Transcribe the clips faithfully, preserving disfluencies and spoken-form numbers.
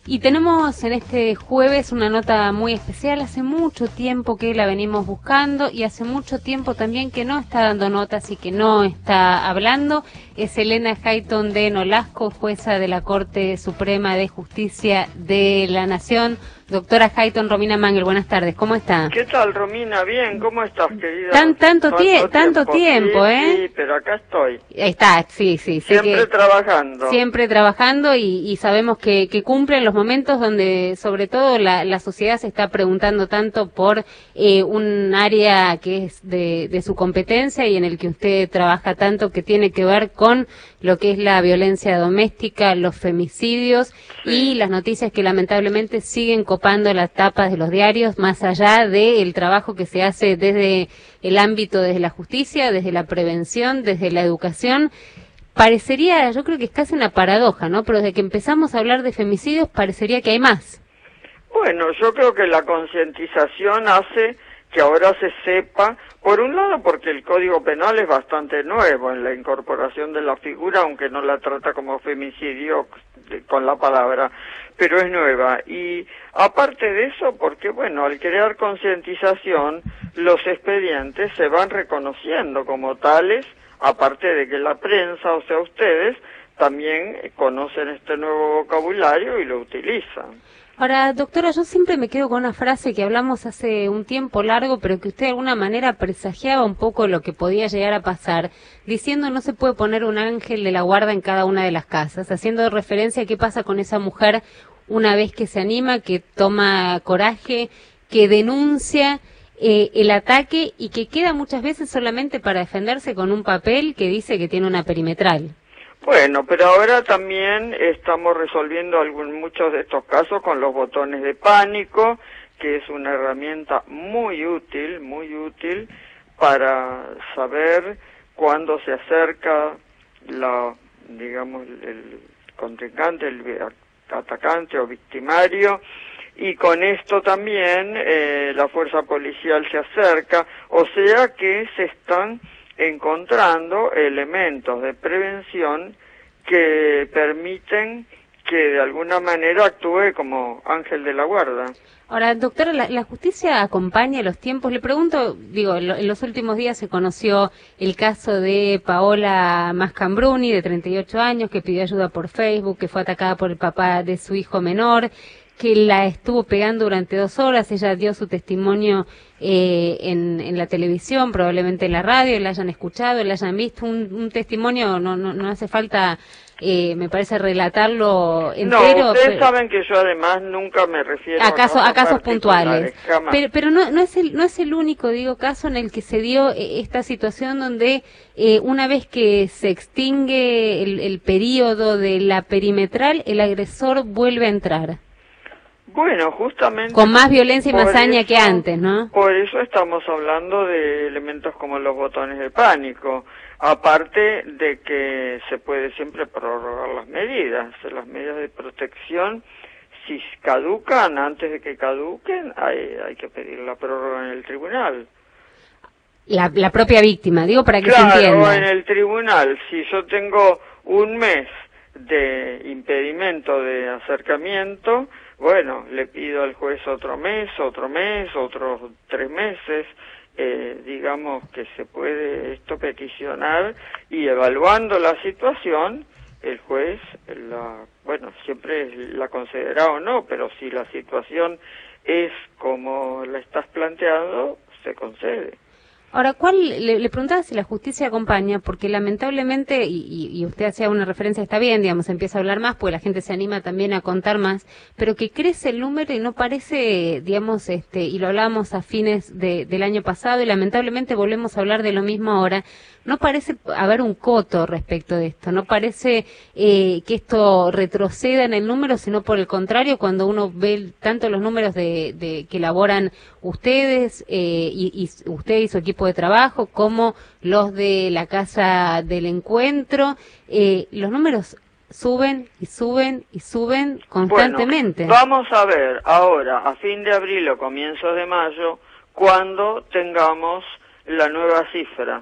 Y tenemos en este jueves una nota muy especial. Hace mucho tiempo que la venimos buscando y hace mucho tiempo también que no está dando notas y que no está hablando. Es Elena Hayton de Nolasco, jueza de la Corte Suprema de Justicia de la Nación. Doctora Hayton, Romina Mangel, buenas tardes, ¿cómo está? ¿Qué tal, Romina? Bien, ¿cómo estás, querida? Tan, tanto, tie tanto tiempo, sí, ¿eh? Sí, pero acá estoy. Está, sí, sí. Sé siempre que trabajando. Siempre trabajando y, y sabemos que, que cumplen los momentos donde, sobre todo, la, la sociedad se está preguntando tanto por eh, un área que es de, de su competencia y en el que usted trabaja tanto, que tiene que ver con lo que es la violencia doméstica, los femicidios sí. y las noticias que lamentablemente siguen copando las tapas de los diarios, más allá del trabajo que se hace desde el ámbito, desde la justicia, desde la prevención, desde la educación. Parecería, yo creo que es casi una paradoja, ¿no? Pero desde que empezamos a hablar de femicidios parecería que hay más. Bueno, yo creo que la concientización hace que ahora se sepa, por un lado porque el Código Penal es bastante nuevo en la incorporación de la figura, aunque no la trata como femicidio con la palabra, pero es nueva. Y aparte de eso, porque bueno, al crear concientización, los expedientes se van reconociendo como tales, aparte de que la prensa, o sea ustedes, también conocen este nuevo vocabulario y lo utilizan. Ahora, doctora, yo siempre me quedo con una frase que hablamos hace un tiempo largo, pero que usted de alguna manera presagiaba un poco lo que podía llegar a pasar, diciendo no se puede poner un ángel de la guarda en cada una de las casas, haciendo referencia a qué pasa con esa mujer una vez que se anima, que toma coraje, que denuncia eh, el ataque y que queda muchas veces solamente para defenderse con un papel que dice que tiene una perimetral. Bueno, pero ahora también estamos resolviendo algún, muchos de estos casos con los botones de pánico, que es una herramienta muy útil, muy útil para saber cuándo se acerca la, digamos, el contrincante, el atacante o victimario, y con esto también eh, la fuerza policial se acerca, o sea que se están encontrando elementos de prevención que permiten que de alguna manera actúe como ángel de la guarda. Ahora, doctora, ¿la, la justicia acompaña los tiempos? Le pregunto, digo, en, lo, en los últimos días se conoció el caso de Paola Mascambruni, de treinta y ocho años, que pidió ayuda por Facebook, que fue atacada por el papá de su hijo menor, que la estuvo pegando durante dos horas. Ella dio su testimonio eh, en, en la televisión, probablemente en la radio, la hayan escuchado, la hayan visto, un, un testimonio, no, no, no hace falta, eh, me parece, relatarlo entero. No, ustedes pero, saben que yo además nunca me refiero a, caso, a, a casos puntuales, jamás. pero, pero no, no, es el, no es el único, digo, caso en el que se dio eh, esta situación donde eh, una vez que se extingue el, el periodo de la perimetral, el agresor vuelve a entrar. Bueno, justamente... Con más violencia y más hazaña que antes, ¿no? Por eso estamos hablando de elementos como los botones de pánico, aparte de que se puede siempre prorrogar las medidas, las medidas de protección, si caducan, antes de que caduquen, hay, hay que pedir la prórroga en el tribunal. La, la propia víctima, digo, para que claro, se entienda. Claro, en el tribunal, si yo tengo un mes de impedimento de acercamiento, bueno, le pido al juez otro mes, otro mes, otros tres meses, eh, digamos que se puede esto peticionar y evaluando la situación, el juez, la, bueno, siempre la concederá o no, pero si la situación es como la estás planteando, se concede. Ahora, ¿cuál le, le preguntaba si la justicia acompaña? Porque lamentablemente, y, y, y usted hacía una referencia, está bien, digamos, empieza a hablar más, porque la gente se anima también a contar más, pero que crece el número y no parece, digamos, este, y lo hablábamos a fines de, del año pasado, y lamentablemente volvemos a hablar de lo mismo ahora, no parece haber un coto respecto de esto, no parece eh, que esto retroceda en el número, sino por el contrario, cuando uno ve tanto los números de, de que elaboran ustedes, eh, y, y usted y su equipo de trabajo, como los de la Casa del Encuentro, eh, los números suben y suben y suben constantemente. Bueno, vamos a ver ahora, a fin de abril o comienzos de mayo, cuando tengamos la nueva cifra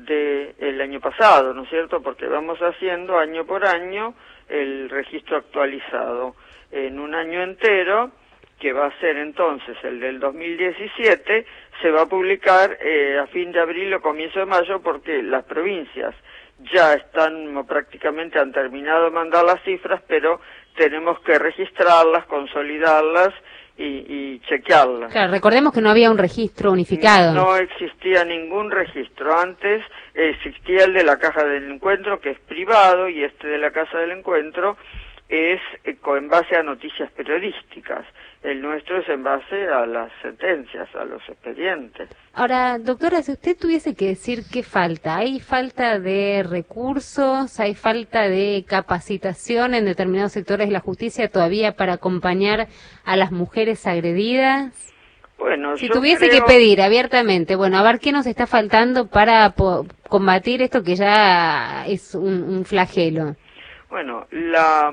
del año pasado, ¿no es cierto? Porque vamos haciendo año por año el registro actualizado. en un año entero, que va a ser entonces el del dos mil diecisiete, se va a publicar eh, a fin de abril o comienzo de mayo, porque las provincias ya están, o prácticamente han terminado de mandar las cifras, pero tenemos que registrarlas, consolidarlas y, y chequearlas. Claro, recordemos que no había un registro unificado. No existía ningún registro. Antes existía el de la Caja del Encuentro, que es privado, y este de la Casa del Encuentro es eh, en base a noticias periodísticas. El nuestro es en base a las sentencias, a los expedientes. Ahora, doctora, si usted tuviese que decir qué falta, ¿hay falta de recursos, hay falta de capacitación en determinados sectores de la justicia todavía para acompañar a las mujeres agredidas? Bueno, si yo tuviese creo... que pedir abiertamente, bueno, a ver qué nos está faltando para combatir esto que ya es un, un flagelo. Bueno, la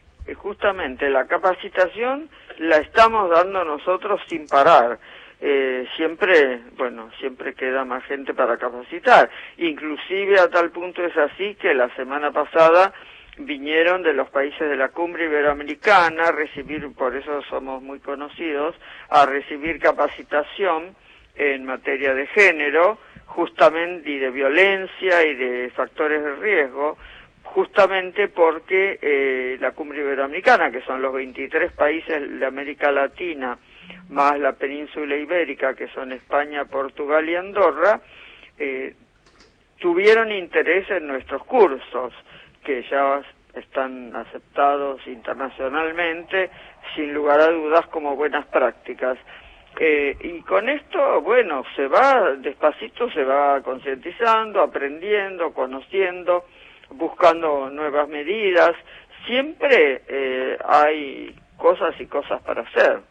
justamente la capacitación la estamos dando nosotros sin parar. Eh, siempre, bueno, siempre queda más gente para capacitar. Inclusive a tal punto es así que la semana pasada vinieron de los países de la Cumbre Iberoamericana a recibir, por eso somos muy conocidos, a recibir capacitación en materia de género, justamente, y de violencia y de factores de riesgo, justamente porque eh, la Cumbre Iberoamericana, que son los veintitrés países de América Latina, más la península ibérica, que son España, Portugal y Andorra, eh, tuvieron interés en nuestros cursos, que ya están aceptados internacionalmente, sin lugar a dudas, como buenas prácticas. Eh, y con esto, bueno, se va, despacito se va concientizando, aprendiendo, conociendo, buscando nuevas medidas. Siempre eh, hay cosas y cosas para hacer.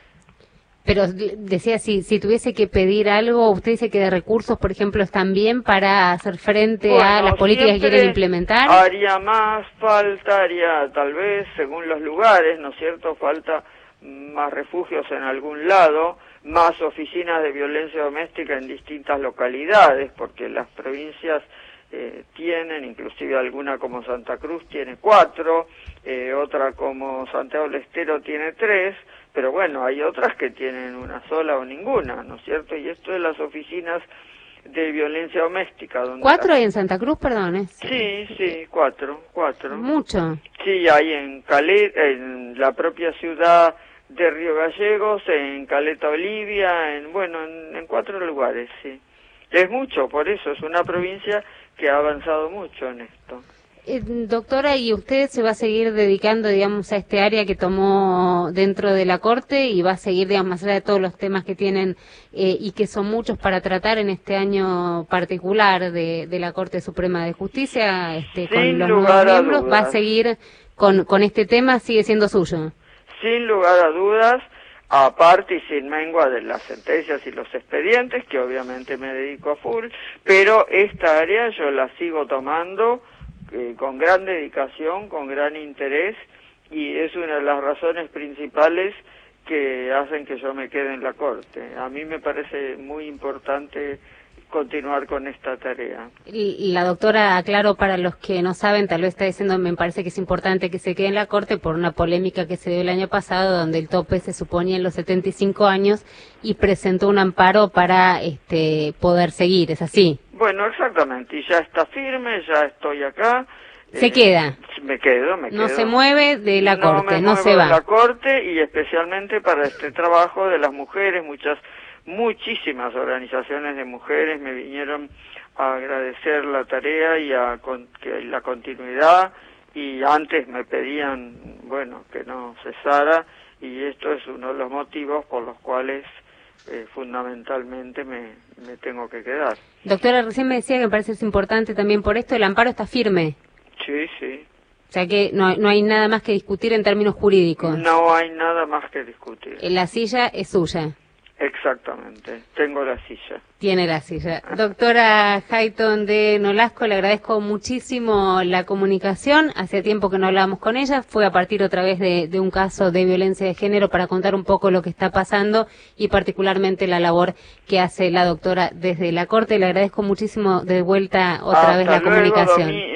Pero decía, si si tuviese que pedir algo, usted dice que de recursos, por ejemplo, están bien para hacer frente bueno, a las políticas que quieren implementar. Haría más falta, haría tal vez, según los lugares, ¿no es cierto?, falta más refugios en algún lado, más oficinas de violencia doméstica en distintas localidades, porque las provincias eh, tienen, inclusive alguna como Santa Cruz tiene cuatro, eh, otra como Santiago del Estero tiene tres, pero bueno, hay otras que tienen una sola o ninguna, ¿no es cierto? Y esto de las oficinas de violencia doméstica. Donde ¿Cuatro la... hay en Santa Cruz, perdón? Sí, sí, cuatro, cuatro. Mucho. Sí, hay en Caleta, en la propia ciudad de Río Gallegos, en Caleta Olivia, en, bueno, en, en cuatro lugares, sí. Es mucho, por eso es una provincia que ha avanzado mucho en esto. Eh, doctora, ¿y usted se va a seguir dedicando, digamos, a este área que tomó dentro de la Corte y va a seguir, digamos, más allá de todos los temas que tienen eh, y que son muchos para tratar en este año particular de, de la Corte Suprema de Justicia, este, con los nuevos miembros, va a seguir con, con este tema, sigue siendo suyo? Sin lugar a dudas, aparte y sin mengua de las sentencias y los expedientes, que obviamente me dedico a full, pero esta área yo la sigo tomando Eh, con gran dedicación, con gran interés, y es una de las razones principales que hacen que yo me quede en la Corte. A mí me parece muy importante continuar con esta tarea. Y la doctora, aclaro para los que no saben, tal vez está diciendo, me parece que es importante que se quede en la Corte por una polémica que se dio el año pasado, donde el tope se suponía en los setenta y cinco años y presentó un amparo para este poder seguir, ¿es así? Bueno, exactamente, y ya está firme, ya estoy acá. ¿Se eh, queda? Me quedo, me quedo. No se mueve de la no Corte, me no se va. de la Corte, y especialmente para este trabajo de las mujeres, muchas, muchísimas organizaciones de mujeres me vinieron a agradecer la tarea y a con, que la continuidad, y antes me pedían, bueno, que no cesara, y esto es uno de los motivos por los cuales Eh, fundamentalmente me, me tengo que quedar. Doctora, recién me decía que me parece es importante también por esto, el amparo está firme. Sí, sí. O sea que no, no hay nada más que discutir en términos jurídicos. No hay nada más que discutir. La silla es suya. Exactamente, tengo la silla. Tiene la silla. Doctora Hayton de Nolasco, le agradezco muchísimo la comunicación. Hace tiempo que no hablábamos con ella. Fue a partir otra vez de, de un caso de violencia de género para contar un poco lo que está pasando y particularmente la labor que hace la doctora desde la Corte. Le agradezco muchísimo de vuelta otra Hasta vez la luego, comunicación. Domi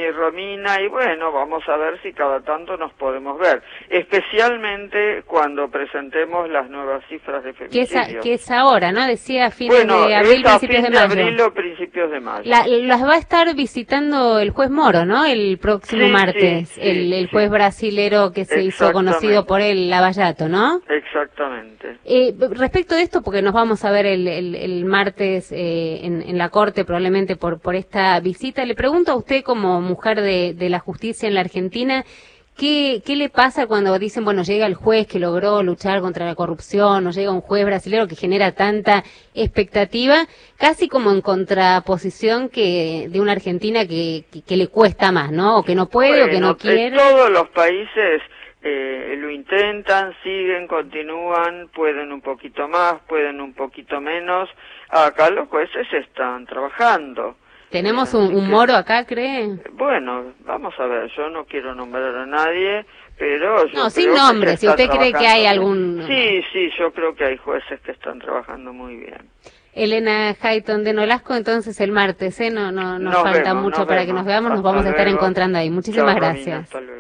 y Romina, y bueno, vamos a ver si cada tanto nos podemos ver, especialmente cuando presentemos las nuevas cifras de que es, femicidios. a, que es ahora, ¿no? Decía fines Bueno, de abril, es a principios fin de de mayo. abril o principios de mayo. La, las va a estar visitando el juez Moro, ¿no? El próximo Sí, martes, sí, el, sí, el juez sí. brasilero que se hizo conocido por el Lavallato, ¿no? Exactamente. Eh, respecto de esto, porque nos vamos a ver el, el, el martes eh, en, en la Corte probablemente por, por esta visita, le pregunto a usted como mujer de, de la justicia en la Argentina, ¿qué, qué le pasa cuando dicen, bueno, llega el juez que logró luchar contra la corrupción, o llega un juez brasilero que genera tanta expectativa, casi como en contraposición que de una Argentina que, que, que le cuesta más, ¿no? O que no puede, bueno, o que no quiere. Todos los países eh, lo intentan, siguen, continúan, pueden un poquito más, pueden un poquito menos. Acá los jueces están trabajando. ¿Tenemos eh, un, un que, Moro acá, cree? Bueno, vamos a ver, yo no quiero nombrar a nadie, pero yo No, sin creo nombre, que si se usted está cree que hay algún... Sí, sí, yo creo que hay jueces que están trabajando muy bien. Elena Hayton de Nolasco, entonces el martes, ¿eh? No, no, nos, Nos falta vemos, mucho nos para vemos. que nos veamos, nos Hasta vamos a estar luego. encontrando ahí. Muchísimas Chao, Romina, gracias. hasta luego.